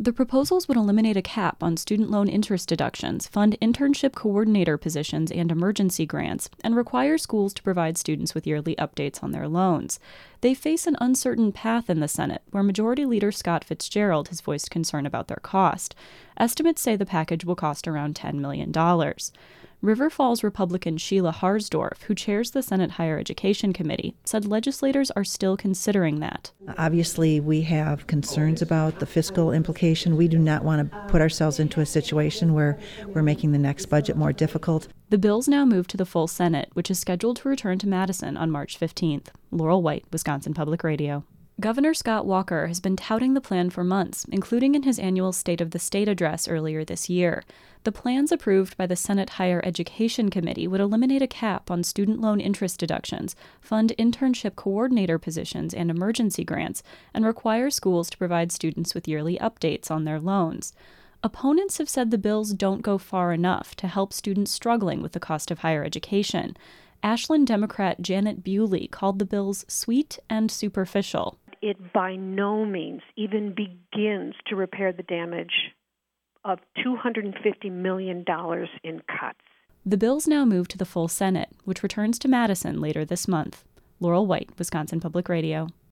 The proposals would eliminate a cap on student loan interest deductions, fund internship coordinator positions and emergency grants, and require schools to provide students with yearly updates on their loans. They face an uncertain path in the Senate, where Majority Leader Scott Fitzgerald has voiced concern about their cost. Estimates say the package will cost around $10 million. River Falls Republican Sheila Harsdorf, who chairs the Senate Higher Education Committee, said legislators are still considering that. Obviously, we have concerns about the fiscal implication. We do not want to put ourselves into a situation where we're making the next budget more difficult. The bills now move to the full Senate, which is scheduled to return to Madison on March 15th. Laurel White, Wisconsin Public Radio. Governor Scott Walker has been touting the plan for months, including in his annual State of the State address earlier this year. The plans approved by the Senate Higher Education Committee would eliminate a cap on student loan interest deductions, fund internship coordinator positions and emergency grants, and require schools to provide students with yearly updates on their loans. Opponents have said the bills don't go far enough to help students struggling with the cost of higher education. Ashland Democrat Janet Bewley called the bills sweet and superficial. It by no means even begins to repair the damage of $250 million in cuts. The bills now move to the full Senate, which returns to Madison later this month. Laurel White, Wisconsin Public Radio.